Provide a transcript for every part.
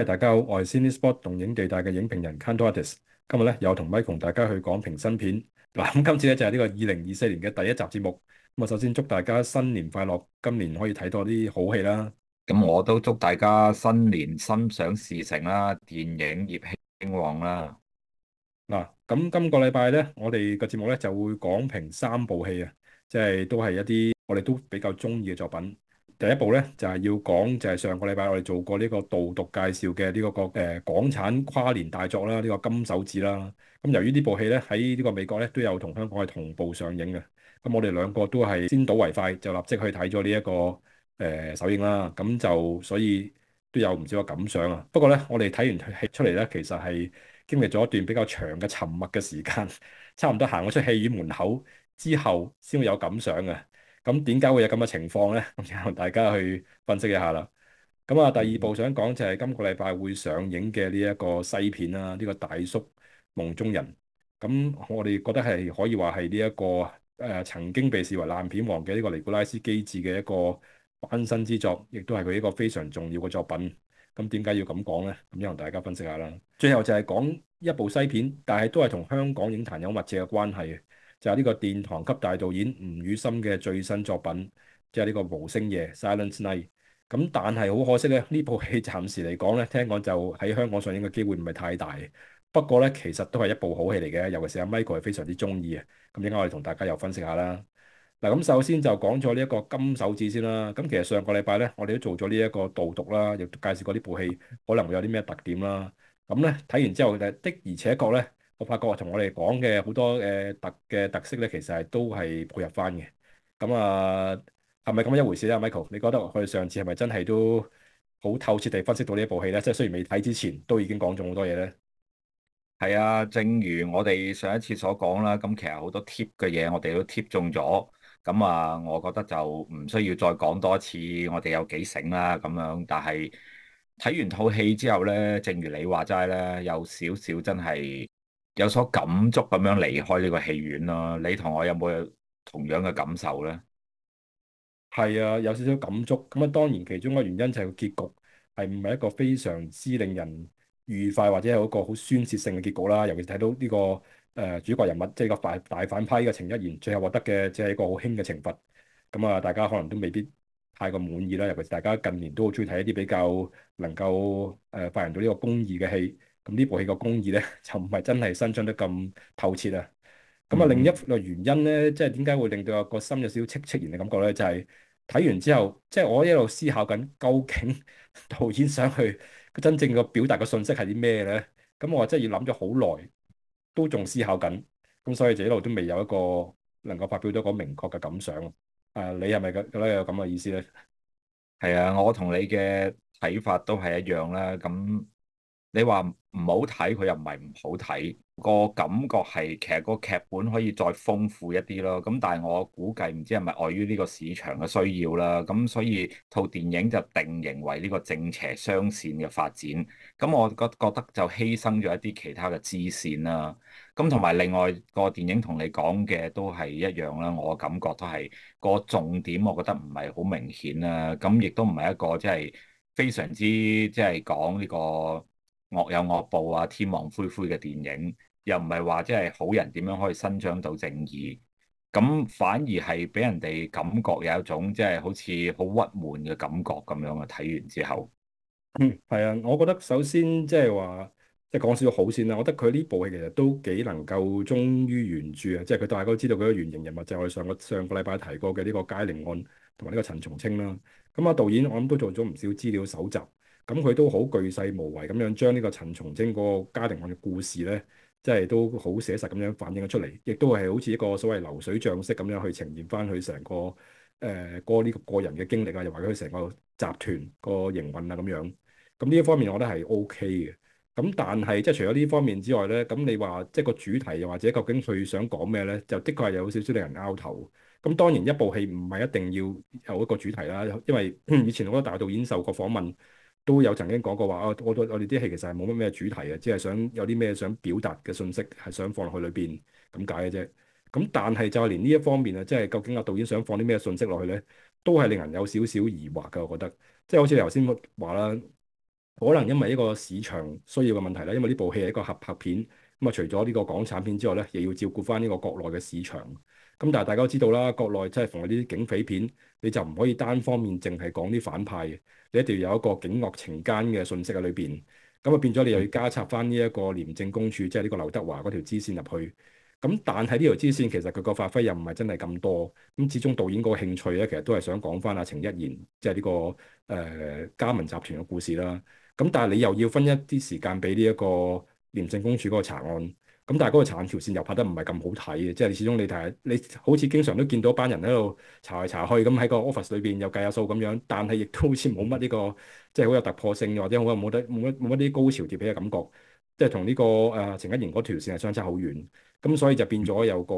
嗨，大家好，我係 Cinespot 動映地帶嘅影評人 Kantorates。今日咧又同 Michael 同大家去講評新片。嗱，咁今次咧就係呢個2024年嘅第一集節目。咁啊，首先祝大家新年快樂，今年可以睇多啲好戲啦。 咁我都祝大家新年心想事成啦，電影業興旺啦。 嗱，咁今個禮拜咧，我哋個節目咧就會講評三部戲啊，即係都係一啲我哋都比較中意嘅作品。第一部咧就係要講就係上個禮拜我哋做過呢個導讀介紹嘅港產跨年大作啦，呢個金手指啦。咁由於呢部戲咧喺呢個美國咧都有同香港係同步上映嘅，咁我哋兩個都係先睹為快，就立即去睇咗呢一個首映啦。咁就所以都有唔少嘅感想啊。不過咧，我哋睇完戲出嚟咧，其實係經歷咗一段比較長嘅沉默嘅時間，差唔多行咗出戲院門口之後，先會有感想嘅。咁點解會有咁嘅情況呢？咁就同大家去分析一下啦。咁啊，第二部想講就係今個禮拜會上映嘅呢一個西片啦，呢個大叔夢中人。咁我哋覺得係可以話係呢一個曾經被視為爛片王嘅呢個尼古拉斯基治嘅一個翻身之作，亦都係佢一個非常重要嘅作品。咁點解要咁講呢？咁讓大家分析下啦。最後就係講一部西片，但係都係同香港影壇有密切嘅關係嘅，就係呢個殿堂級大導演吳宇森嘅最新作品，即係呢個無聲夜 Silent Night。咁但係好可惜咧，呢部戲暫時嚟講咧，聽講就喺香港上映嘅機會唔係太大。不過咧，其實都係一部好戲嚟嘅，尤其是阿 Michael 係非常之中意嘅。咁應該我哋同大家又分析下啦。嗱，咁首先就講咗呢一個金手指先啦。咁其實上個禮拜咧，我哋都做咗呢一個導讀啦，亦都介紹過呢部戲可能會有啲咩特點啦。咁咧睇完之後，的而且確咧，我發覺同我哋講嘅好多特色咧，其實係都係配合翻嘅。咁啊，係咪咁樣一回事咧，Michael？你覺得我哋上次係咪真係都好透徹地分析到呢一部戲咧？即係雖然未睇之前都已經講咗好多嘢咧。 係啊，正如我哋上一次所講啦，咁其實好多 tip 嘅嘢我哋都 tip 中咗。咁啊，我覺得就唔需要再講多一次，我哋有幾醒啦咁樣。但係睇完套戲之後咧，正如你話齋咧，有少少真係有所感觸咁樣離開呢個戲院咯。你同我有冇同樣嘅感受咧？ 係啊，有少少感觸。咁啊，當然其中一個原因就係個結局係唔係一個非常之令人愉快或者係一個好宣泄性嘅結局啦。尤其是睇到呢個主角人物，即係個大反派嘅程一言，最後獲得嘅只係一個好輕嘅懲罰。咁啊，大家可能都未必太過滿意啦。尤其是大家近年都好中意睇一啲比較能夠發揚到呢個公義嘅戲。咁呢部戲個公義咧就唔係真係伸張得咁透徹啊。咁啊，另一嗯。 個原因咧，即係點解會令到個心有少少戚然嘅感覺咧？就係睇完之後，即係我一路思考緊，究竟導演想去真正個表達嘅信息係啲咩咧？咁我真係要諗咗好耐，都仲思考緊，咁所以就一路都未有一個能夠發表到一個明確嘅感想。你係咪覺得有咁嘅意思咧？ 係啊，我同你嘅睇法都係一樣啦。咁你話唔好睇，佢又唔係唔好睇，個感覺係其實個劇本可以再豐富一啲咯。咁但係我估計唔知係咪礙於呢個市場嘅需要啦。咁所以套電影就定型為呢個正邪雙線嘅發展。咁我覺得就犧牲咗一啲其他嘅支線啦。咁同埋另外個電影同你講嘅都係一樣啦，我感覺都係個重點，我覺得唔係好明顯啦。咁亦都唔係一個即係非常之即係講呢個惡有惡報啊、天網恢恢嘅電影，又唔係話即係好人點樣可以伸張到正義。咁反而係俾人哋感覺有一種即係好似好鬱悶嘅感覺咁樣啊！睇完之後。 嗯，係啊，我覺得首先即係話，即係講少少好先啦。我覺得佢呢部戲其實都幾能夠忠於原著啊，即係佢大家都知道佢個原型人物就係我哋上個禮拜提過嘅呢個佳寧案同埋呢個陳松青啦。咁啊，導演我諗都做咗唔少資料搜集，咁佢都好巨細無遺咁樣將呢個陳松青嗰個佳寧案嘅故事咧，即係都好寫實咁樣反映咗出嚟，亦都係好似一個所謂流水賬式咁樣去呈現翻佢成個呢個個人嘅經歷啊，又或者佢成個集團個營運啊咁樣。咁呢一方面我覺得係 OK 嘅。咁但係即係除咗呢方面之外咧，咁你話即係個主題又或者究竟佢想講咩咧，就的確係有少少令人拗頭。咁當然一部戲唔係一定要有一個主題啦，因為以前好多大導演受過訪問都有曾經講過話啊，我哋啲戲其實係冇乜咩主題嘅，只係想有啲咩想表達嘅信息係想放落去裏邊咁解嘅啫。咁但係就係連呢一方面啊，即係究竟個導演想放啲咩信息落去咧，都係令人有少少疑惑㗎。我覺得即係好似你頭先話啦。 可能因為呢個市場需要嘅問題啦，因為呢部戲係一個合拍片，咁啊除咗呢個港產片之外咧，亦要照顧翻呢個國內嘅市場。咁但係大家都知道啦，國內即係逢係呢啲警匪片，你就唔可以單方面淨係講啲反派嘅，你一定要有一個警惡懲奸嘅信息喺裏邊。咁啊變咗你又要加插翻呢一個廉政公署，即係呢個劉德華嗰條支線入去。咁但係呢條支線其實佢個發揮又唔係真係咁多。咁始終導演嗰個興趣咧，其實都係想講翻阿程一言，即係呢個嘉文集團嘅故事啦。咁但係你又要分一啲時間俾呢一個廉政公署嗰個查案，咁但係嗰個查案條線又拍得唔係咁好睇嘅，即係你始終你睇你好似經常都見到班人喺度查嚟查去，咁喺個 office 裏邊又計下數咁樣，但係亦都好似冇乜呢個即係好有突破性，或者好有冇乜啲高潮迭起嘅感覺，即係同呢個程一言嗰條線係相差好遠，咁所以就變咗有個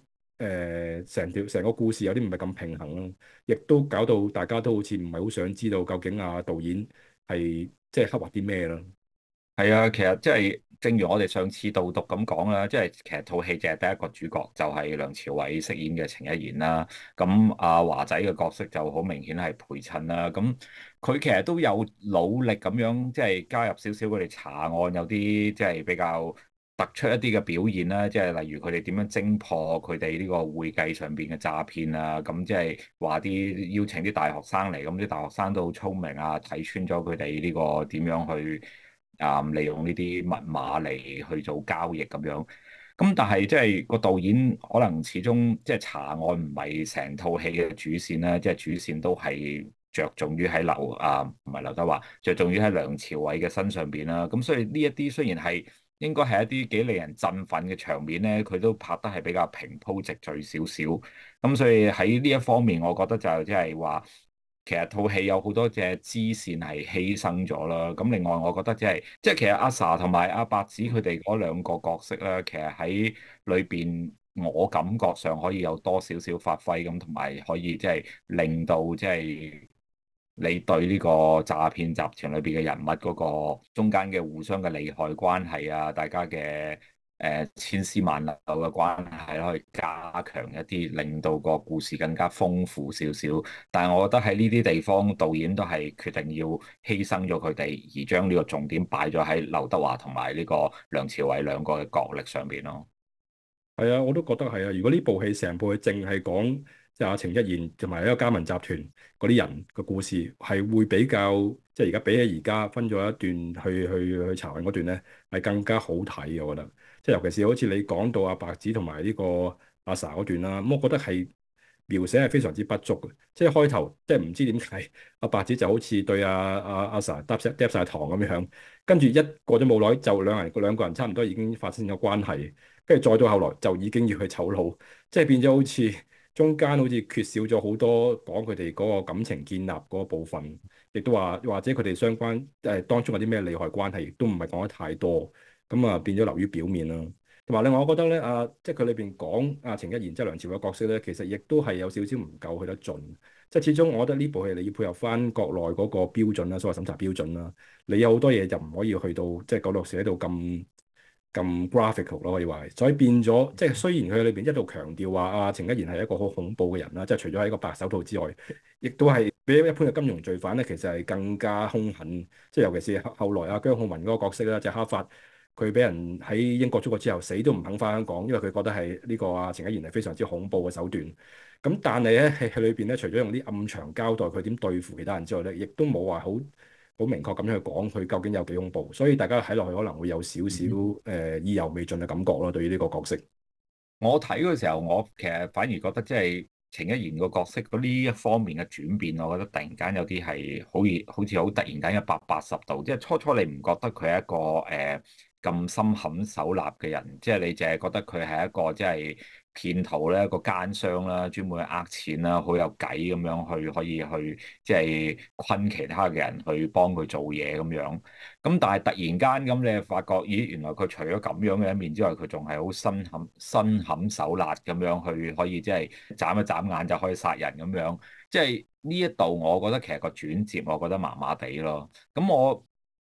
成個故事有啲唔係咁平衡咯，亦都搞到大家都好似唔係好想知道究竟導演係即係刻畫啲咩啦。 係啊，其實即係正如我哋上次導讀咁講啦，即係其實套戲淨係得一個主角，就係梁朝偉飾演嘅程一言啦。咁阿華仔嘅角色就好明顯係陪襯啦。咁佢其實都有努力咁樣，即係加入少少佢哋查案有啲即係比較突出一啲嘅表現啦。即係例如佢哋點樣偵破佢哋呢個會計上邊嘅詐騙啊。咁即係話啲邀請啲大學生嚟，咁啲大學生都好聰明啊，睇穿咗佢哋呢個點樣去。利用呢啲密碼嚟去做交易咁樣，咁但係即係個導演可能始終即係查案唔係成套戲嘅主線啦，即係主線都係着重於喺唔係劉德華，着重於喺梁朝偉嘅身上邊啦。咁所以呢一啲雖然係應該係一啲幾令人振奮嘅場面咧，佢都拍得係比較平鋪直敍少少。咁所以喺呢一方面，我覺得就即係話。其實套戲有好多隻支線係犧牲咗啦，咁另外我覺得即係其實阿 sa 同埋阿白子佢哋嗰兩個角色咧，其實喺裏邊我感覺上可以有多少少發揮咁，同埋可以即係令到即係你對呢個詐騙集團裏邊嘅人物嗰個中間嘅互相嘅利害關係啊，大家嘅千絲萬縷嘅關係可以加強一啲，令到個故事更加豐富少少。但係我覺得喺呢啲地方，導演都係決定要犧牲咗佢哋，而將呢個重點擺咗喺劉德華同埋呢個梁朝偉兩個嘅角力上邊咯。 係啊，我都覺得係啊。如果呢部戲成部戲淨係講即係阿程一言同埋一個嘉文集團嗰啲人嘅故事，係會比較即係而家比起而家分咗一段去查案嗰段咧，係更加好睇嘅。我覺得即係尤其是好似你講到阿白紙同埋呢個阿 sa 嗰段啦，咁我覺得係描寫係非常之不足嘅。即係開頭即係唔知點解阿白紙就好似對阿 sa 嗒晒糖咁樣，跟住一過咗冇耐就兩個人差唔多已經發生咗關係。跟住再到後來就已經要去走佬，即係變咗好似中間好似缺少咗好多講佢哋嗰個感情建立嗰部分，亦都話或者佢哋相關當中有啲咩利害關係，亦都唔係講得太多，咁啊變咗流於表面啦。同埋另外，我覺得咧即係佢裏邊講程一言即係梁朝偉嘅角色咧，其實亦都係有少少唔夠去得盡。即係始終我覺得呢部戲你要配合翻國內嗰個標準啦，所謂審查標準啦，你有好多嘢就唔可以去到即係九六寫到咁 graphical 咯，可以話係，所以變咗即係雖然佢裏邊一路強調話程一言係一個好恐怖嘅人啦，即係除咗係一個白手套之外，亦都係比一般嘅金融罪犯咧，其實係更加兇狠。即係尤其是後來姜浩文嗰個角色咧，就係哈法，佢俾人喺英國捉過之後，死都唔肯翻香港，因為佢覺得係呢個程一言係非常之恐怖嘅手段。咁但係咧喺裏邊咧，除咗用啲暗場交代佢點對付其他人之外咧，亦都冇話好明確咁樣去講佢究竟有幾恐怖，所以大家睇落去可能會有少少意猶未盡嘅感覺咯。對於呢個角色， 我睇嗰時候，我其實反而覺得即係程一言個角色嗰呢一方面嘅轉變，我覺得突然間有啲係好似好突然間180度，即係初你唔覺得佢係一個咁心狠手辣嘅人，即係你淨係覺得佢係一個即係騙徒咧，一個奸商啦，專門去呃錢啦，好有計咁樣去可以去即係困其他嘅人去幫佢做嘢咁樣。咁但係突然間咁，你就發覺，咦，原來佢除咗咁樣嘅一面之外，佢仲係好心狠手辣咁樣去，可以即係眨一眨眼就可以殺人咁樣。即係呢一度，我覺得其實個轉折，我覺得麻麻地咯。咁我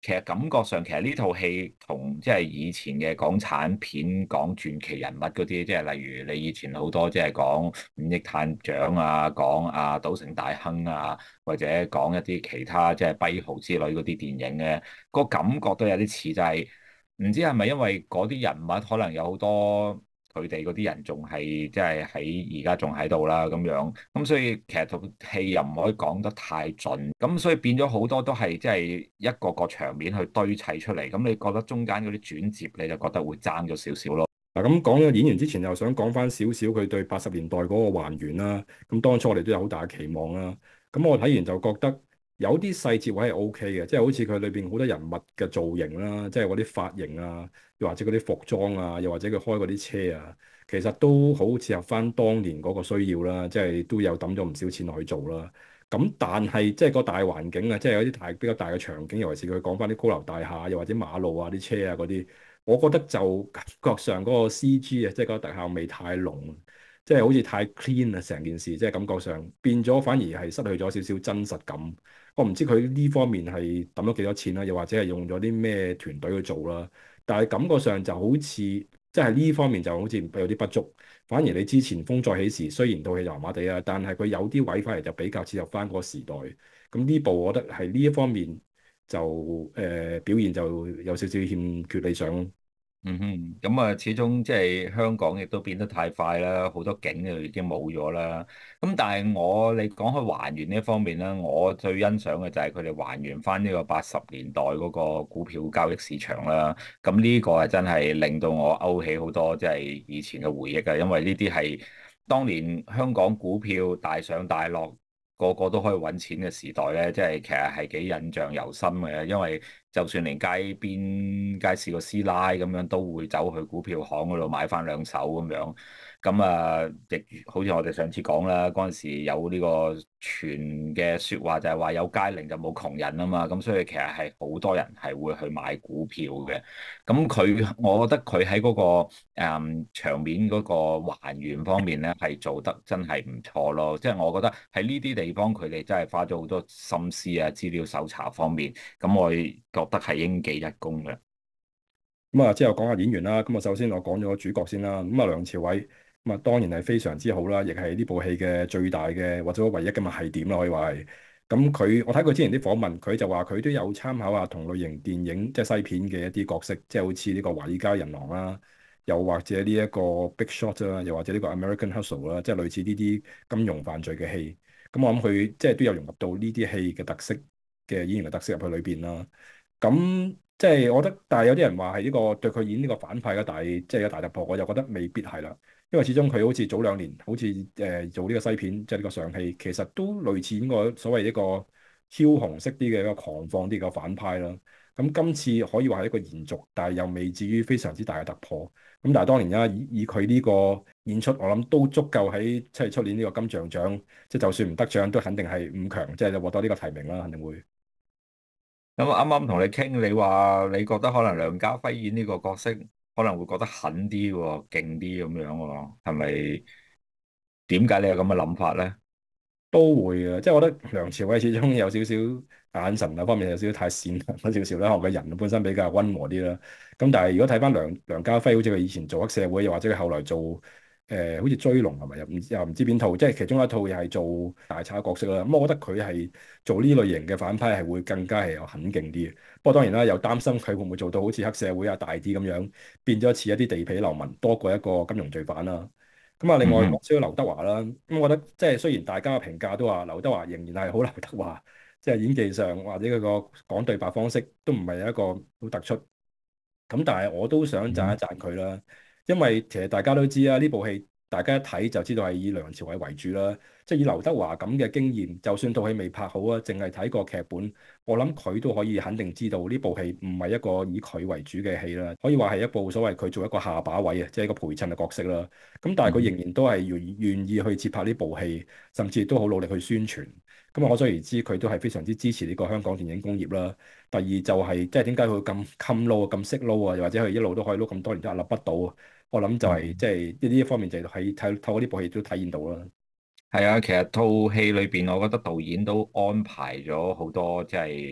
其實感覺上，其實呢套戲同即係以前嘅港產片講傳奇人物嗰啲，即係例如你以前好多即係講五億探長啊，講啊賭城大亨啊，或者講一啲其他即係跛豪之類嗰啲電影嘅，個感覺都有啲似，就係唔知係咪因為嗰啲人物可能有好多。佢哋嗰啲人仲係即係喺而家仲喺度啦咁樣，咁所以其實套戲又唔可以講得太盡，咁所以變咗好多都係即係一個個場面去堆砌出嚟，咁你覺得中間嗰啲轉接你就覺得會爭咗少少咯。 嗱，咁講咗演員之前，又想講翻少少佢對80年代嗰個還原啦。咁當初我哋都有好大嘅期望啦。咁我睇完就覺得有啲細節位係 OK 嘅，即係好似佢裏邊好多人物嘅造型啦，即係嗰啲髮型啊，又或者嗰啲服裝啊，又或者佢開嗰啲車啊，其實都好切合翻當年嗰個需要啦，即係都有抌咗唔少錢落去做啦。咁但係即係個大環境啊，即係有啲比較大嘅場景，尤其是佢講翻啲高樓大廈，又或者馬路啊、啲車啊嗰啲。我覺得就感覺上嗰個 CG 啊，即係嗰個特效味太濃，即係好似太 clean 啊，成件事即係感覺上變咗，反而係失去咗少少真實感。我唔知佢呢方面係抌咗幾多錢啦，又或者係用咗啲咩團隊去做啦。但係感覺上就好似即係呢方面就好似有啲不足。反而你之前風再起時，雖然套戲就麻麻地啊，但係佢有啲位翻嚟就比較切合翻嗰個時代。咁呢部我覺得係呢一方面。就表現就有少少欠缺理想。 嗯哼，咁啊，始終即係香港亦都變得太快啦，好多景就已經冇咗啦。咁但係你講開還原呢一方面咧，我最欣賞嘅就係佢哋還原翻呢個80年代嗰個股票交易市場啦。咁呢個係真係令到我勾起好多即係以前嘅回憶啊，因為呢啲係當年香港股票大上大落，個個都可以揾錢嘅時代咧，即係其實係幾印象猶深嘅，因為就算連街邊街市個師奶咁樣都會走去股票行嗰度買翻兩手咁樣。咁啊，亦好似我哋上次講啦，嗰陣時有呢個傳嘅説話就係話有佳齡就冇窮人啊嘛，咁所以其實係好多人係會去買股票嘅。咁我覺得佢喺嗰個場面嗰個還原方面咧，係做得真係唔錯咯。即係我覺得喺呢啲地方佢哋真係花咗好多心思啊，資料搜查方面，咁我覺得係應記一功嘅。 咁啊，之後講下演員啦。咁啊，首先我講咗主角先啦。咁啊，梁朝偉咁啊，當然係非常之好啦，亦係呢部戲嘅最大嘅或者唯一嘅賣點啦，可以話係。咁我睇佢之前啲訪問，佢就話佢都有參考下同類型電影即係西片嘅一啲角色，即係好似呢個《華爾街人狼》啦，又或者呢一個《Big Short》啦，又或者呢個《American Hustle》啦，即係類似呢啲金融犯罪嘅戲。咁我諗佢即係都有融入到呢啲戲嘅特色嘅演員嘅特色入去裏邊啦。咁即係我覺得，但係有啲人話係呢個對佢演呢個反派嘅即係有大突破，我就覺得未必係啦。因為始終佢好似早2年好似做呢個西片，即係呢個上戲，其實都類似呢個所謂一個梟雄式啲嘅一個狂放啲嘅反派啦。咁今次可以話係一個延續，但係又未至於非常之大嘅突破。咁但係當然啦，以佢呢個演出，我諗都足夠喺即係出年呢個金像獎，即係就算唔得獎，都肯定係5強，即係獲得呢個提名啦，肯定會。 咁啱啱同你傾，你話你覺得可能梁家輝演呢個角色可能會覺得狠啲喎，勁啲咁樣喎，係咪？點解你有咁嘅諗法咧？ 都會嘅，即係我覺得梁朝偉始終有少少眼神啊方面有少少太善良咗少少啦，我個人本身比較溫和啲啦。咁但係如果睇翻梁家輝，好似佢以前做黑社會，又或者佢後來做好似追龍係咪又唔知邊套，即係其中一套又係做大賊角色啦。咁我覺得佢係做呢類型嘅反派係會更加係有狠勁啲嘅。不過當然啦，又擔心佢會唔會做到好似黑社會啊大啲咁樣，變咗似一啲地痞流民多過一個金融罪犯啦。咁啊，另外講嗯哼。 少劉德華啦，咁我覺得即係雖然大家嘅評價都話劉德華仍然係好劉德華，即係演技上或者佢個講對白方式都唔係一個好突出，咁但係我都想讚一讚佢啦，因為其實大家都知啦，呢部戲大家一睇就知道係以梁朝偉為主啦，即係以劉德華咁嘅經驗，就算套戲未拍好啊，淨係睇個劇本，我諗佢都可以肯定知道呢部戲唔係一個以佢為主嘅戲啦，可以話係一部所謂佢做一個下把位啊，即係一個陪襯嘅角色啦。咁但係佢仍然都係願意去接拍呢部戲，甚至都好努力去宣傳。咁可想而知，佢都係非常之支持呢個香港電影工業啦。第二就係即係點解佢咁襟撈啊、咁識撈啊，又或者佢一路都可以撈咁多年都屹立不倒啊？我諗就係即係呢一方面就係透過呢部戲都體現到啦。 係啊，其實套戲裏邊，我覺得導演都安排咗好多即係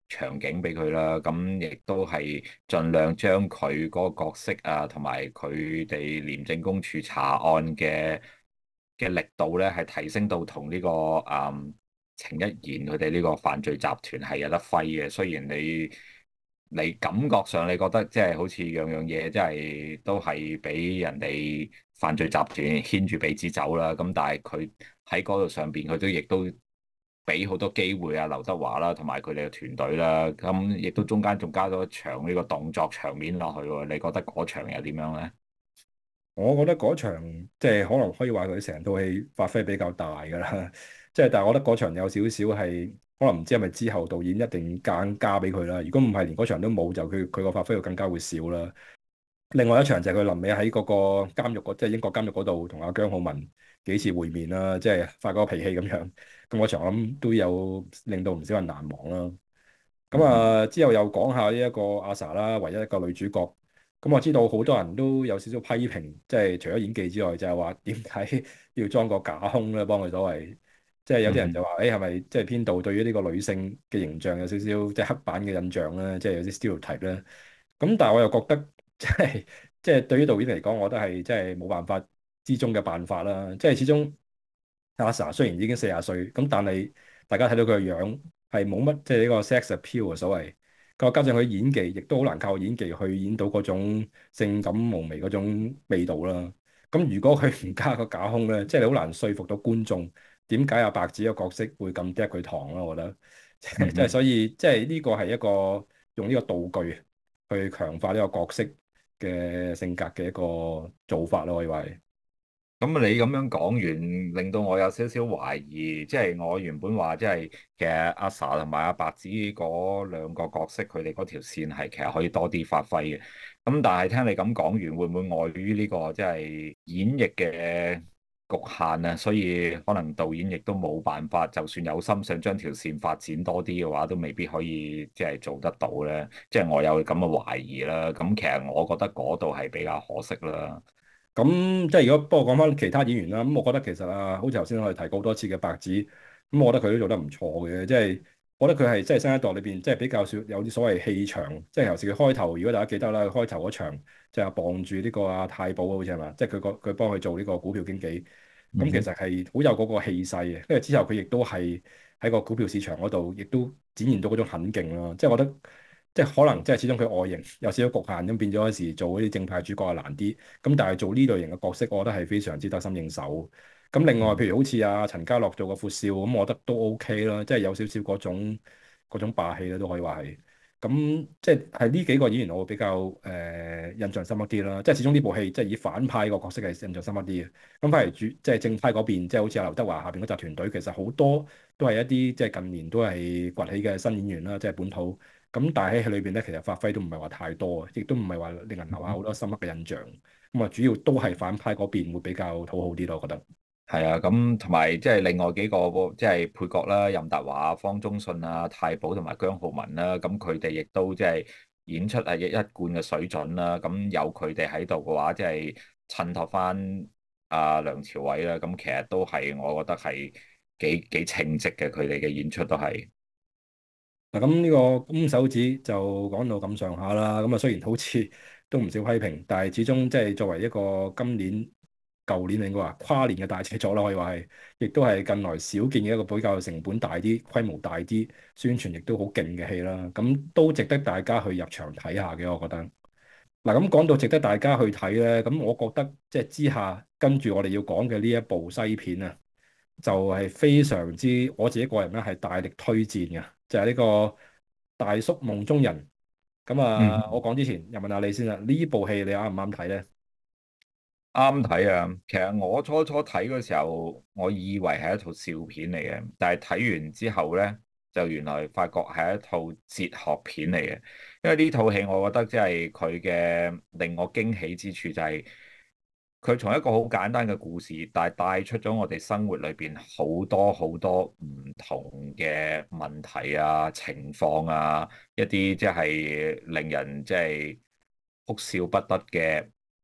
場景俾佢啦，咁亦都係盡量將佢嗰個角色啊，同埋佢哋廉政公署查案嘅力度咧，係提升到同呢個程一言佢哋呢個犯罪集團係有得揮嘅。雖然你感覺上你覺得即係好似樣樣嘢，即係都係俾人哋犯罪集團牽住鼻子走啦。咁但係佢喺嗰度上邊，佢都亦都俾好多機會啊，劉德華啦，同埋佢哋嘅團隊啦。咁亦都中間仲加咗一場呢個動作場面落去喎。你覺得嗰場又點樣咧？ 我覺得嗰場即係可能可以話佢成套戲發揮比較大㗎啦，即係但係我覺得嗰場有少少係可能唔知係咪之後導演一定夾硬加俾佢啦。如果唔係連嗰場都冇，就佢個發揮就更加會少啦。另外一場就係佢臨尾喺嗰個監獄即係英國監獄嗰度同阿姜浩文幾次會面啦，即係發嗰個脾氣咁樣。咁嗰場我諗都有令到唔少人難忘啦。咁嗯啊，之後又講下呢一個阿 sa 啦，唯一一個女主角。咁我知道好多人都有少少批評，即係除咗演技之外，就係話點解要裝個假胸咧？幫佢所謂，即係有啲人就嗯話，誒係咪即係編導對於呢個女性嘅形象有少少即係刻板嘅印象咧？即係有啲 stereotype 咧。咁但係我又覺得，即係對於導演嚟講，我覺得係即係冇辦法之中嘅辦法啦。即係始終阿 sa 雖然已經40歲，咁但係大家睇到佢嘅樣係冇乜即係呢個 sex appeal 啊所謂。個加上佢演技，亦都好難靠演技去演到嗰種性感無媚嗰種味道啦。咁如果佢唔加個假胸咧，即係你好難說服到觀眾點解阿白紙個角色會咁嗒佢糖咯。我覺得即係嗯嗯。 所以即係呢個係一個用呢個道具去強化呢個角色嘅性格嘅一個做法咯，可以話係。 咁你咁樣講完，令到我有少少懷疑，即係我原本話，即係其實阿 sa 同埋阿白紙嗰兩個角色，佢哋嗰條線係其實可以多啲發揮嘅。咁但係聽你咁講完，會唔會礙於呢個即係演繹嘅局限啊？所以可能導演亦都冇辦法，就算有心想將條線發展多啲嘅話，都未必可以即係做得到咧。即係我有咁嘅懷疑啦。咁其實我覺得嗰度係比較可惜啦。 咁即係如果不過講翻其他演員啦，咁我覺得其實啊，好似頭先我哋提過好多次嘅白紙，咁我覺得佢都做得唔錯嘅，即係我覺得佢係即係新一代裏邊即係比較少有啲所謂氣場，即係尤其是佢開頭，如果大家記得啦，佢開頭嗰場就係傍住呢個阿太保好似係嘛，即係佢幫佢做呢個股票經紀，咁其嗯實係好有嗰個氣勢嘅，跟住之後佢亦都係喺個股票市場嗰度，亦都展現到嗰種狠勁咯，即係我覺得。即係可能，即係始終佢外形有少少局限，咁變咗有時做嗰啲正派主角係難啲。咁但係做呢類型嘅角色，我覺得係非常之得心應手。咁另外，譬如好似阿陳家樂做個闊少，咁我覺得都 OK 啦，即係有少少嗰種霸氣咧，都可以話係。咁即係呢幾個演員，我會比較印象深刻啲啦。即係始終呢部戲即係以反派個角色係印象深刻啲嘅。咁反而即係正派嗰邊，即係好似阿劉德華下邊嗰集團隊，其實好多都係一啲即係近年都係崛起嘅新演員啦，即係本土。咁但係喺戲裏邊咧，其實發揮都唔係話太多，亦都唔係話令人留下好多深刻嘅印象。咁啊，主要都係反派嗰邊會比較討好啲咯，我覺得。 係啊，咁同埋即係另外幾個即係配角啦，任達華、方中信啊、太保同埋姜浩文啦，咁佢哋亦都即係演出係一貫嘅水準啦。咁有佢哋喺度嘅話，即係襯托翻阿梁朝偉啦。咁其實都係我覺得係幾稱職嘅，佢哋嘅演出都係。 嗱，咁呢個金手指就講到咁上下啦。咁啊，雖然好似都唔少批評，但係始終即係作為一個今年、舊年應該話跨年嘅大製作啦，可以話係，亦都係近來少見嘅一個比較成本大啲、規模大啲、宣傳亦都好勁嘅戲啦。咁都值得大家去入場睇下嘅，我覺得。嗱，咁講到值得大家去睇咧，咁我覺得即係之下跟住我哋要講嘅呢一部西片啊，就係非常之我自己個人咧係大力推薦嘅，就係呢個《大叔夢中人》。咁啊， 嗯。 我講之前又問下你先啦，呢部戲你啱唔啱睇咧？ 啱睇啊！其實我初初睇嗰時候，我以為係一套笑片嚟嘅，但係睇完之後呢，就原來發覺係一套哲學片嚟嘅。因為呢套戲，我覺得即係佢嘅令我驚喜之處就係佢從一個好簡單嘅故事，但係帶出咗我哋生活裏邊好多好多唔同嘅問題啊、情況啊，一啲即係令人即係哭笑不得嘅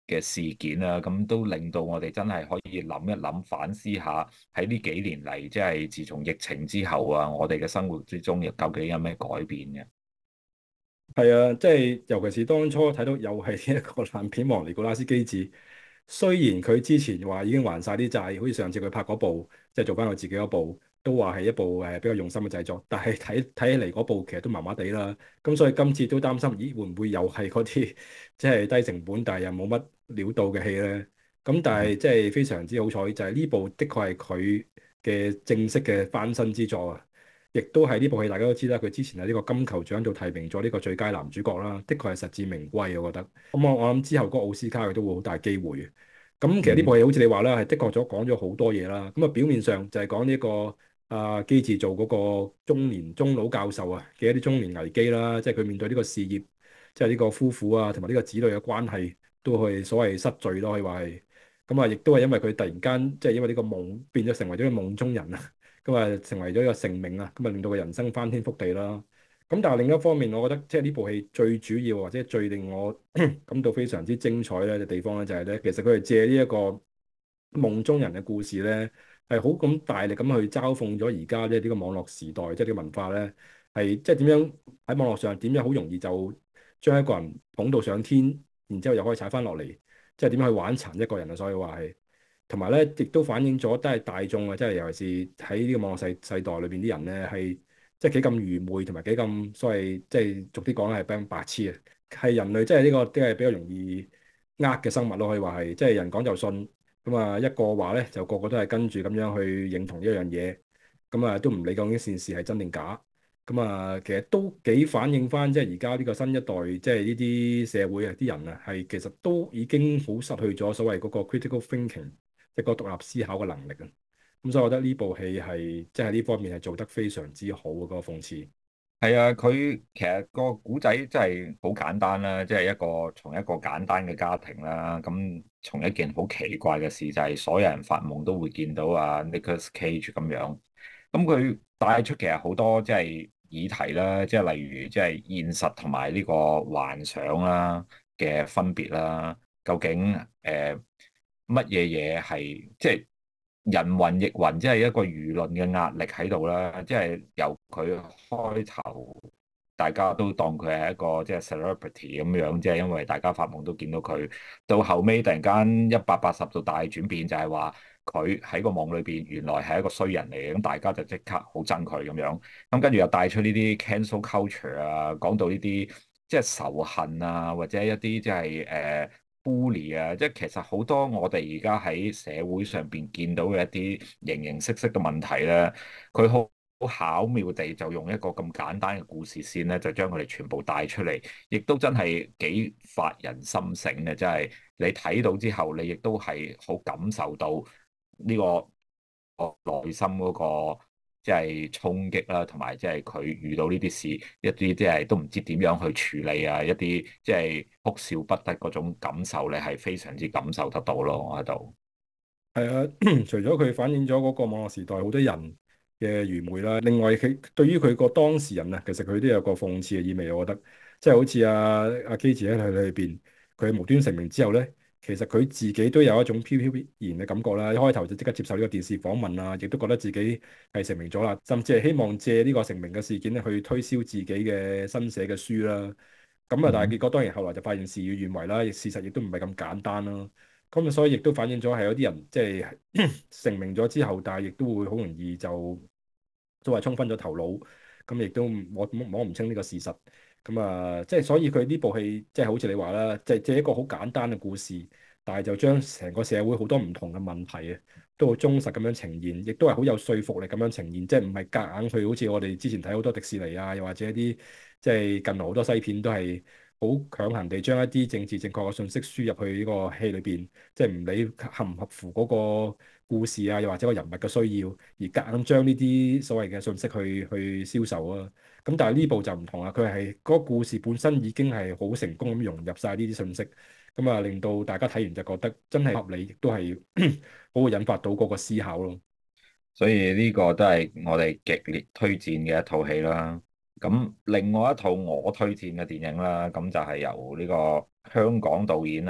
嘅事件啊，咁都令到我哋真係可以諗一諗，反思下喺呢幾年嚟，即係自從疫情之後啊，我哋嘅生活之中又究竟有咩改變嘅？ 係啊，即係尤其是當初睇到又係呢一個爛片王尼古拉斯基治，雖然佢之前話已經還晒啲債，好似上次佢拍嗰部即係做翻佢自己嗰部，都話係一部比較用心嘅製作，但係睇起嚟嗰部其實都麻麻地啦。咁所以今次都擔心，咦會唔會又係嗰啲即係低成本但係又冇乜料到嘅戲咧？咁但係即係非常之好彩，就係呢部的確係佢嘅正式嘅翻身之作啊！亦都係呢部戲，大家都知啦。佢之前喺呢個金球獎度提名咗呢個最佳男主角啦，的確係實至名歸，我覺得。咁我諗之後嗰個奧斯卡佢都會好大機會嘅。咁其實呢部戲好似你話啦，係的確咗講咗好多嘢啦。咁啊表面上就係講呢個基治做嗰個中老教授啊嘅一啲中年危機啦，即係佢面對呢個事業，即係呢個夫婦啊同埋呢個子女嘅關係都係所謂失序咯，可以話係。咁啊，亦都係因為佢突然間即係因為呢個夢變咗成為咗個夢中人啊。咁啊，成為咗一個成名啊，咁啊令到個人生翻天覆地啦。咁但係另一方面，我覺得即係呢部戲最主要或者最令我感到非常之精彩咧嘅地方咧，就係咧，其實佢係借呢一個夢中人嘅故事咧，係好咁大力咁去嘲諷咗而家呢個網絡時代，即係呢個文化咧，係即係點樣喺網絡上點樣好容易就將一個人捧到上天，然之後又可以踩翻落嚟，即係點樣去玩殘一個人啊！所以話係。同埋咧，亦都反映咗都係大眾啊，即係尤其是喺呢個網絡世代裏邊啲人咧，係即係幾咁愚昧，同埋幾咁所謂即係俗啲講咧係比較白痴啊，係人類即係呢個都係比較容易呃嘅生物咯，可以話係即係人講就信，咁啊一個話咧就個個都係跟住咁樣去認同一樣嘢，咁啊都唔理究竟件事係真定假，咁啊其實都幾反映翻即係而家呢個新一代即係呢啲社會啊啲人啊係其實都已經好失去咗所謂嗰個 critical thinking。一個獨立思考嘅能力啊，咁所以我覺得呢部戲係即係呢方面係做得非常之好嘅嗰個諷刺。 係啊，佢其實個古仔真係好簡單啦，即係從一個簡單嘅家庭啦，咁從一件好奇怪嘅事就係所有人發夢都會見到啊 Nicolas Cage 咁樣，咁佢帶出其實好多即係議題啦，即係例如即係現實同埋呢個幻想啦嘅分別啦，究竟乜嘢嘢係即係人云亦云，即係一個輿論嘅壓力喺度啦。即係由佢開頭，大家都當佢係一個即係 celebrity 咁樣，即係因為大家發夢都見到佢，到後尾突然間180度大轉變，就係話佢喺個夢裏邊原來係一個衰人嚟嘅，咁大家就即刻好憎佢咁樣。咁跟住又帶出呢啲 cancel culture 啊，講到呢啲即係仇恨啊，或者一啲即係bully 啊，即係其實好多我哋而家喺社會上邊見到嘅一啲形形色色嘅問題咧，佢好巧妙地就用一個咁簡單嘅故事線咧，就將佢哋全部帶出嚟，亦都真係幾發人心醒嘅，即係你睇到之後，你亦都係好感受到呢個內心嗰個即係衝擊啦，同埋即係佢遇到呢啲事，一啲即係都唔知點樣去處理啊，一啲即係哭笑不得嗰種感受你係非常之感受得到咯，我喺度。 係啊，除咗佢反映咗嗰個網絡時代好多人嘅愚昧啦，另外佢對於佢個當事人啊，其實佢都有個諷刺嘅意味，我覺得即係好似阿基治喺佢裏邊，佢無端成名之後咧，其實佢自己都有一種飄飄然嘅感覺啦。一開頭就即刻接受呢個電視訪問啊，亦都覺得自己係成名咗啦，甚至係希望借呢個成名嘅事件咧去推銷自己嘅新寫嘅書啦。咁啊，但係結果當然後來就發現事與願違啦，亦事實亦都唔係咁簡單啦。咁啊，所以亦都反映咗係有啲人即係成名咗之後，但係亦都會好容易就都係沖昏咗頭腦，咁亦都摸唔清呢個事實。咁啊，即係所以佢呢部戲即係好似你話啦，即係借一個好簡單嘅故事，但係就將成個社會好多唔同嘅問題啊，都好忠實咁樣呈現，亦都係好有說服力咁樣呈現，即係唔係夾硬去好似我哋之前睇好多迪士尼啊，又或者一啲即係近來好多西片都係好強行地將一啲政治正確嘅信息輸入去呢個戲裏邊，即係唔理合唔合乎嗰個故事啊，又或者個人物嘅需要，而夾硬將呢啲所謂嘅信息去銷售啊。咁但係呢部就唔同啦，佢係嗰個故事本身已經係好成功咁融入晒呢啲信息，咁啊令到大家睇完就覺得真係合理，亦都係好會引發到嗰個思考咯。 所以呢個都係我哋極力推薦嘅一套戲啦。咁另外一套我推薦嘅電影啦，咁就係由呢個香港導演啊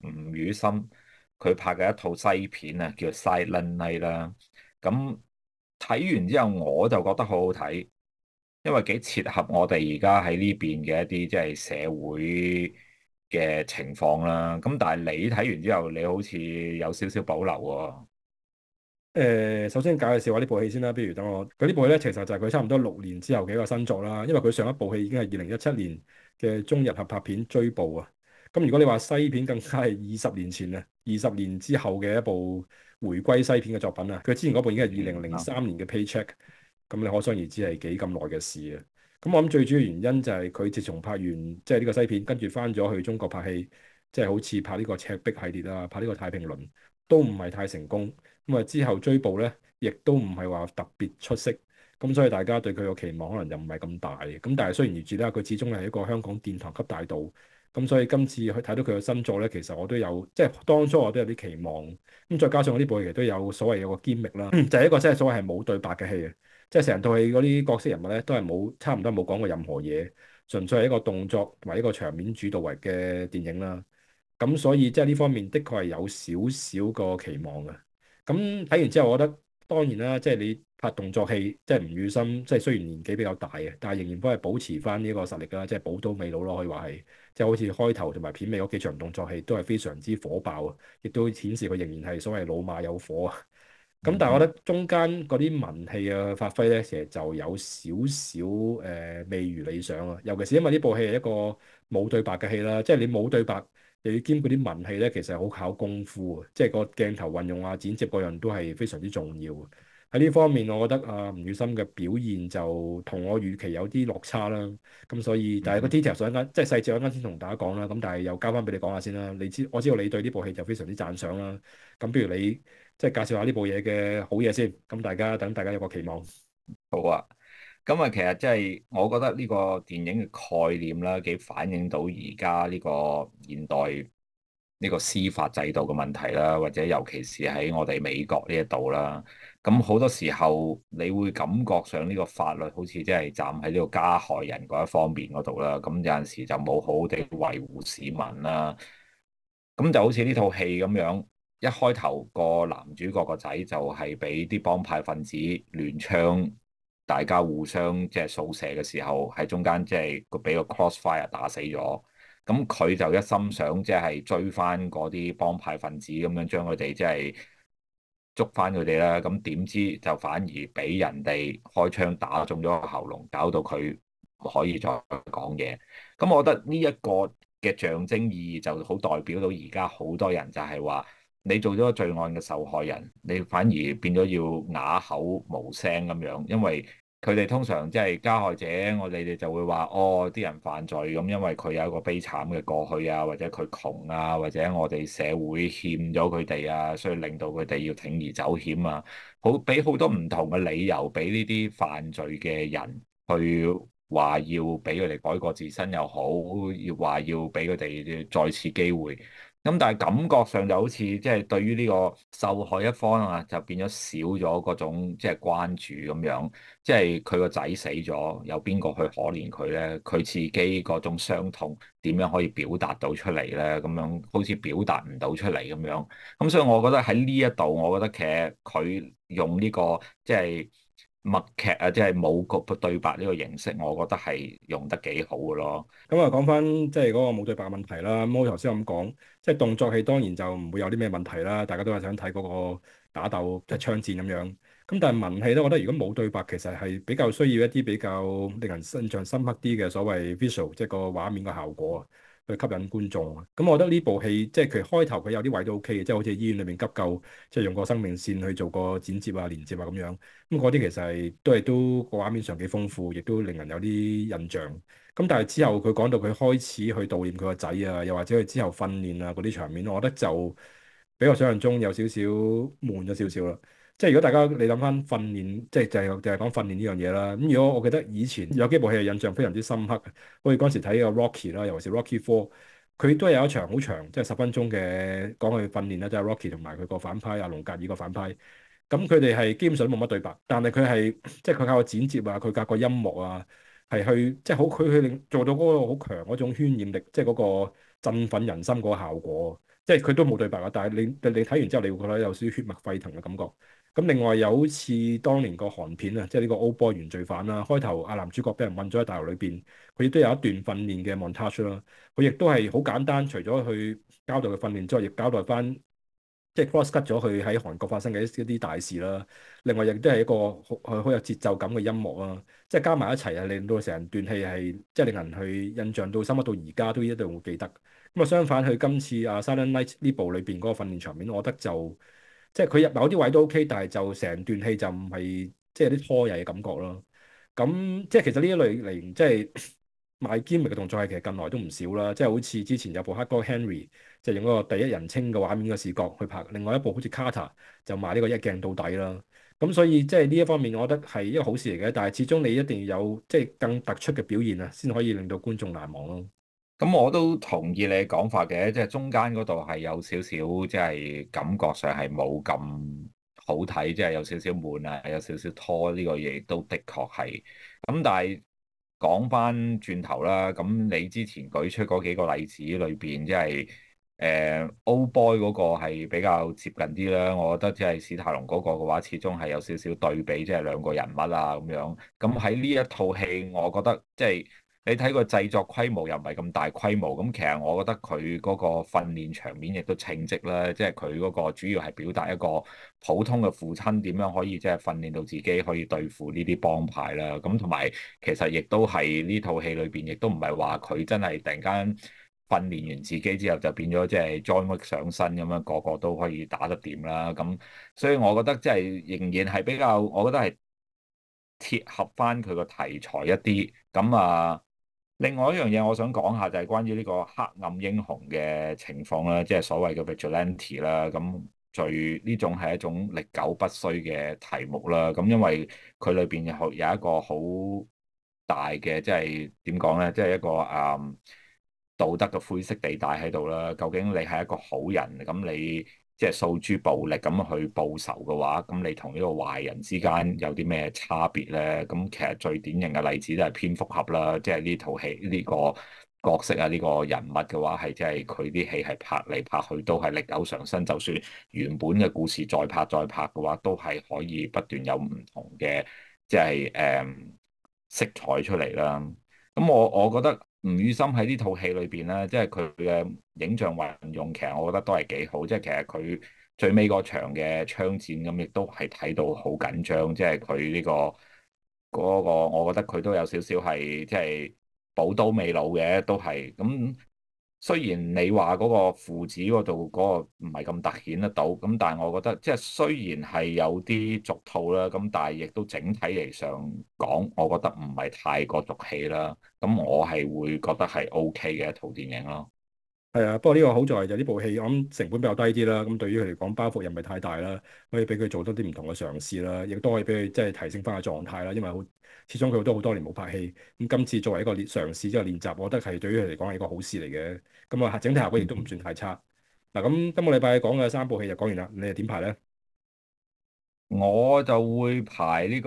吳宇森佢拍嘅一套西片啊，叫《Silent Night》啦。咁睇完之後我就覺得好好睇，因為幾切合我哋而家喺呢邊嘅一啲即係社會嘅情況啦。咁但係你睇完之後，你好似有少少保留喎。 首先介紹下呢部戲先啦。不如等我，佢呢部戲咧，其實就係佢差唔多6年之後嘅一個新作啦。因為佢上一部戲已經係2017年嘅中日合拍片《追捕》啊。咁如果你話西片，更加係20年前啊，20年之後嘅一部回歸西片嘅作品啊。佢之前嗰部已經係2003年嘅《Paycheck》，咁你可想而知係幾咁耐嘅事啊。咁我諗最主要原因就係佢自從拍完即係呢個西片，跟住翻咗去中國拍戲，即係好似拍呢個《赤壁》系列啊，拍呢個《太平輪》，都唔係太成功。咁啊之後追捕咧，亦都唔係話特別出色，咁所以大家對佢個期望可能就唔係咁大嘅。咁但係雖然如此啦，佢始終係一個香港殿堂級大導，咁所以今次去睇到佢嘅新作咧，其實我都有即係當初我都有啲期望。咁再加上呢部戲其實都有所謂有個 gimmick 啦，就係一個即係所謂係冇對白嘅戲啊，即係成套戲嗰啲角色人物咧都係冇差唔多冇講過任何嘢，純粹係一個動作同埋一個場面主導為嘅電影啦。咁所以即係呢方面的確係有少少個期望嘅。咁睇完之後，我覺得當然啦，即係你拍動作戲，即係吳宇森，即係雖然年紀比較大嘅，但係仍然都係保持翻呢個實力啦，即係寶刀未老咯，可以話係，即係好似開頭同埋片尾嗰幾場動作戲都係非常之火爆啊，亦都顯示佢仍然係所謂老馬有火啊。咁但係我覺得中間嗰啲文戲嘅發揮咧，其實就有少少未如理想啊。尤其是因為呢部戲係一個冇對白嘅戲啦，即係你冇對白又要兼顧啲文戲咧，其實係好考功夫啊。即係個鏡頭運用啊、剪接嗰樣都係非常之重要。喺呢方面，我覺得啊吳宇森嘅表現就同我預期有啲落差啦。咁所以，但係個 detail 上一間即係細節，我一陣先同大家講啦。咁但係又交翻俾你講下先啦。我知道你對呢部戲就非常之讚賞啦。咁不如你即係介紹下呢部嘢嘅好嘢先，咁等大家有個期望。 好啊，咁啊，其實即係我覺得呢個電影嘅概念啦，幾反映到而家呢個現代呢個司法制度嘅問題啦，或者尤其是喺我哋美國呢一度啦。咁好多時候你會感覺上呢個法律好似即係站喺呢個加害人嗰一方面嗰度啦。咁有陣時就冇好好地維護市民啦。咁就好似呢套戲咁樣，一開頭個男主角個仔就係俾啲幫派分子亂槍，大家互相即係掃射嘅時候，喺中間即係個俾個 crossfire 打死咗。咁佢就一心想即係追翻嗰啲幫派分子，咁樣將佢哋即係捉翻佢哋啦。咁點知就反而俾人哋開槍打中咗個喉嚨，搞到佢唔可以再講嘢。咁我覺得呢一個嘅象徵意義就好代表到而家好多人就係話，你做咗個罪案嘅受害人，你反而變咗要啞口無聲咁樣，因為佢哋通常即係加害者，我哋就會話哦，啲人犯罪咁，因為佢有一個悲慘嘅過去啊，或者佢窮啊，或者我哋社會欠咗佢哋啊，所以令到佢哋要鋌而走險啊，好俾好多唔同嘅理由俾呢啲犯罪嘅人去話要俾佢哋改過自新又好，要話要俾佢哋再次機會。咁但係感覺上就好似即係對於呢個受害一方啊，就變咗少咗嗰種即係關注咁樣，即係佢個仔死咗，有邊個去可憐佢咧？佢自己嗰種傷痛點樣可以表達到出嚟咧？咁樣好似表達唔到出嚟咁樣。咁所以我覺得喺呢一度，我覺得其實佢用呢個即係默劇啊，即係冇個對白呢個形式，我覺得係用得幾好嘅咯。 咁啊，講翻即係嗰個冇對白嘅問題啦。咁我頭先咁講，即係動作戲當然就唔會有啲咩問題啦。大家都係想睇嗰個打鬥即係槍戰咁樣。咁但係文戲咧，我覺得如果冇對白，其實係比較需要一啲比較令人印象深刻啲嘅所謂 visual，即係個畫面嘅效果啊，去吸引觀眾啊。咁我覺得呢部戲即係佢開頭佢有啲位都 OK 嘅，即係好似醫院裏面急救，即係用個生命線去做個剪接啊、連接啊咁樣。咁嗰啲其實係都個畫面上幾豐富，亦都令人有啲印象。咁但係之後佢講到佢開始去悼念佢個仔啊，又或者佢之後訓練啊嗰啲場面，我覺得就比我想象中有少少悶咗少少啦。即係如果大家你諗翻訓練，即係就係講訓練呢樣嘢啦。咁如果我記得以前有幾部戲係印象非常之深刻，好似嗰陣時睇個 Rocky 啦，尤其是 Rocky Four，佢都有一場好長，即係10分鐘嘅講佢訓練啦，即係 Rocky 同埋佢個反派阿龍格爾個反派。咁佢哋係基本上都冇乜對白，但係佢係即係佢靠個剪接啊，佢靠個音樂啊。係去即係好，佢令做到嗰個好強嗰種渲染力，即係嗰個振奮人心嗰個效果。 即係佢都冇對白啊，但係你睇完之後，你會覺得有少少血脈沸騰嘅感覺。咁另外有好似當年個韓片啊，即係呢個 Old Boy 原罪犯啦，開頭阿男主角俾人困咗喺大樓裏邊，佢亦都有一段訓練嘅 montage 啦。佢亦都係好簡單，除咗去交代佢訓練之外，亦交代翻即係 cross cut 咗佢喺韓國發生嘅一啲大事啦。另外亦都係一個好有節奏感嘅音樂啦，即係加埋一齊係令到成段戲係即係令人去印象到深刻到而家都一定會記得。咁啊，相反佢今次啊《Silent Night》呢部裏邊嗰個訓練場面，我覺得就即係佢入某啲位都 OK，但係就成段戲就唔係即係有啲拖曳嘅感覺咯。咁即係其實呢一類型即係賣 gimmick 嘅動作係其實近來都唔少啦，即係好似之前有部《黑哥 Henry》，即係用嗰個第一人稱嘅畫面嘅視覺去拍，另外一部好似《Carter》就賣呢個一鏡到底啦。咁所以即係呢一方面，我覺得係一個好事嚟嘅，但係始終你一定要有即係更突出嘅表現啊，先可以令到觀眾難忘咯。 咁我都同意你嘅講法嘅，即係中間嗰度係有少少，即係感覺上係冇咁好睇，即係有少少悶啊，有少少拖呢個嘢，都的確係。咁但係講翻轉頭啦，咁你之前舉出嗰幾個例子裏邊，即係Old Boy 嗰個係比較接近啲啦。我覺得即係史泰龍嗰個嘅話，始終係有少少對比，即係兩個人物啊咁樣。咁喺呢一套戲，我覺得即係。你睇個製作規模又唔係咁大規模，咁其實我覺得佢嗰個訓練場面亦都稱職啦，即係佢嗰個主要係表達一個普通嘅父親點樣可以即係訓練到自己可以對付呢啲幫派啦。咁同埋其實亦都係呢套戲裏邊，亦都唔係話佢真係突然間訓練完自己之後就變咗即係 John Wick 上身咁樣，個個都可以打得掂啦。咁所以我覺得即係仍然係比較，我覺得係貼合翻佢個題材一啲咁啊。另外一樣嘢我想講下就係關於呢個黑暗英雄嘅情況啦，即係所謂嘅 vigilante 啦。咁最呢種係一種歷久不衰嘅題目啦。咁因為佢裏邊有一個好大嘅，即係點講咧，即係一個道德嘅灰色地帶喺度啦。究竟你係一個好人，咁你即係訴諸暴力咁去報仇嘅話，咁你同呢個壞人之間有啲咩差別咧？咁其實最典型嘅例子都係蝙蝠俠啦，即係呢套戲呢個角色啊，呢個人物嘅話係即係佢啲戲係拍嚟拍去都係歷久常新，就算原本嘅故事再拍嘅話，都係可以不斷有唔同嘅即係色彩出嚟啦。咁我覺得吳宇森喺呢套戲裏邊咧，即係佢嘅影像運用，其實我覺得都係幾好。即係其實佢最尾嗰場嘅槍戰咁，亦都係睇到好緊張。即係佢呢個我覺得佢都有少少係即係寶刀未老嘅，都係咁。雖然你話嗰個父子嗰度嗰個唔係咁突顯得到，咁但係我覺得即係雖然係有啲俗套啦，咁但係亦都整體嚟上講，我覺得唔係太過俗氣啦。咁我係會覺得係 OK 嘅一套電影咯。 係啊，不過呢個好在就呢部戲，我諗成本比較低啲啦。咁對於佢嚟講，包袱又唔係太大啦，可以俾佢做多啲唔同嘅嘗試啦，亦都可以俾佢即係提升翻個狀態啦。因為始終佢都好多年冇拍戲，咁今次作為一個嘗試即係練習，我覺得係對於佢嚟講係一個好事嚟嘅。咁啊，整體效果亦都唔算太差。嗱，咁今個禮拜講嘅三部戲就講完啦，你係點排咧？ 我就會排呢個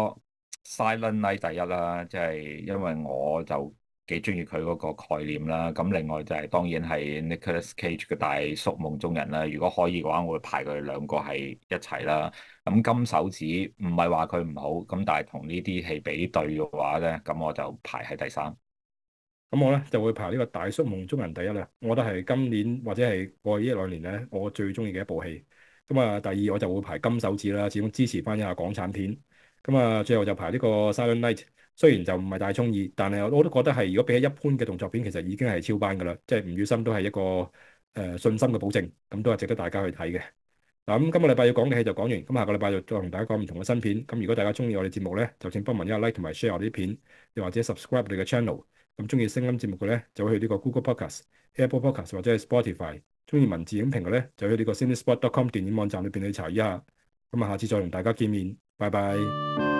Silent Night 第一啦，即係因為我就幾中意佢嗰個概念啦。咁另外就係當然係 Nicolas Cage 嘅大叔夢中人啦。如果可以嘅話，我會排佢哋兩個係一齊啦。咁金手指唔係話佢唔好，咁但係同呢啲戲比對嘅話咧，咁我就排喺第三。 咁我咧就會排呢個大叔夢中人第一啦。我覺得係今年或者係過去一兩年咧，我最中意嘅一部戲。咁啊，第二我就會排金手指啦，始終支持翻一下港產片。咁啊，最後就排呢個 Silent Night。雖然就唔係大中意，但係我都覺得係如果比起一般嘅動作片，其實已經係超班噶啦。即係吳宇森都係一個信心嘅保證，咁都係值得大家去睇嘅。嗱，咁今個禮拜要講嘅戲就講完，咁下個禮拜就再同大家講唔同嘅新片。咁如果大家中意我哋節目咧，就請幫忙一個 like 同埋 share 我啲片，又或者 subscribe 我哋嘅 channel。咁中意聲音節目嘅咧，就去呢個 Google Podcast、Apple Podcast 或者係 Spotify。中意文字影評嘅咧，就去呢個 Cinespot.com 電影網站裏邊去查一下。咁啊，下次再同大家見面，拜拜。